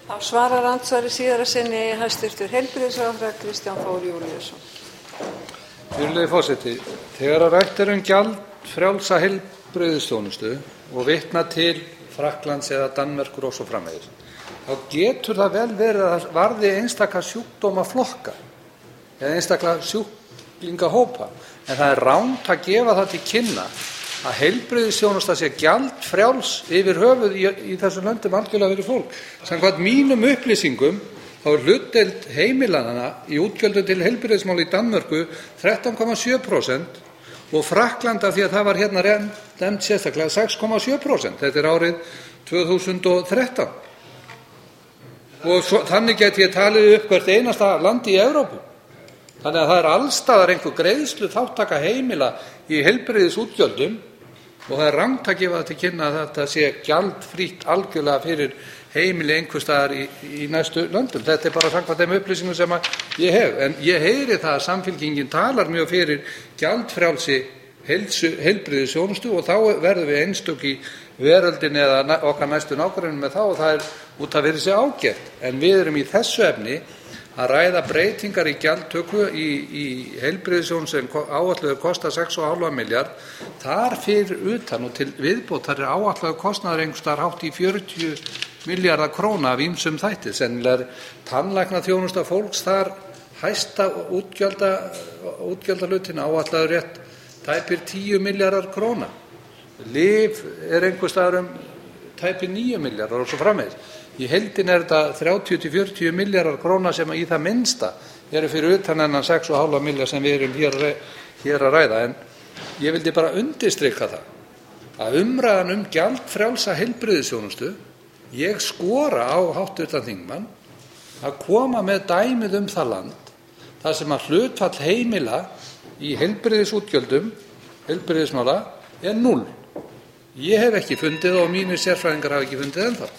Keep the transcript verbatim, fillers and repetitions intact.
Þá svarar andsvari síðara sinni hæstvirtur heilbrigðisráðherra Kristján Þór Júlíusson. Virðulegi forseti. Þegar rætt er um gjaldfrjálsa heilbrigðisþjónustu og vitna til Frakklands eða Danmerkur og svo framvegis, þá getur það vel verið að það varði einstaka sjúkdómaflokka eða einstaka sjúklingahópa, en það er rangt að gefa það til kynna að heilbrigðisþjónusta sé gjaldfrjáls yfir höfuð í, í þessum löndum algjörlega fyrir fólk. Samkvæmt mínum upplýsingum þá er hlutdeild heimilanna í útgjöldum til heilbrigðismála í Danmörku þrettán komma sjö prósent og Frakklanda, því að það var hérna nefnt sérstaklega, sex komma sjö prósent. Þetta er árið tvö þúsund og þrettán. Og svo, þannig geti ég talið upp hvert einasta landi í Evrópu. Þannig að það er allstaðar einhver greiðslu þáttaka heimila í heilbrigðisútgjöldum og það er rangt að gefa það til kynna að þetta sé gjaldfrítt algjörlega fyrir heimili einhvers staðar í, í næstu löndum. Þetta er bara samkvæmt þeim upplýsingum sem ég hef. En ég heyri það að Samfylkingin talar mjög fyrir gjaldfrjálsi heilbrigðisþjónustu og þá verðum við einstök í veröldinni eða okkar næstu nágranninn með það og það er út af fyrir sig ágætt. En við erum í þessu efni að ræða breytingar í gjaldtöku í, í heilbrigðisþjónustu sem áætlaður kostar sex komma fimm milljarð. Þar fyrir utan og til viðbótar er áætlaður kostnaður einhvers staðar hátt í fjörutíu milljarða króna af ýmsum þætti. Sennilega er tannlæknaþjónusta fólks þar hæsta útgjalda, útgjaldahlutin, áætlaður rétt tæpir tíu milljarðar króna. Lyf er einhvers staðar um tæpir níu milljarðar og svo framvegis. Í heildin er þetta þrjátíu til fjörutíu milljarðar króna sem í það minnsta eru fyrir utan enn sex komma fimm milljarð sem við erum hér, hér að ræða. En ég vildi bara undirstrika það að umræðan um gjaldfrjálsa heilbrigðisþjónustu, ég skora á háttvirtan þingmann að koma með dæmið um það land þar sem að hlutfall heimila í heilbrigðisútgjöldum heilbrigðismála er núll. Ég hef ekki fundið og mínir sérfræðingar hafa ekki fundið ennþá.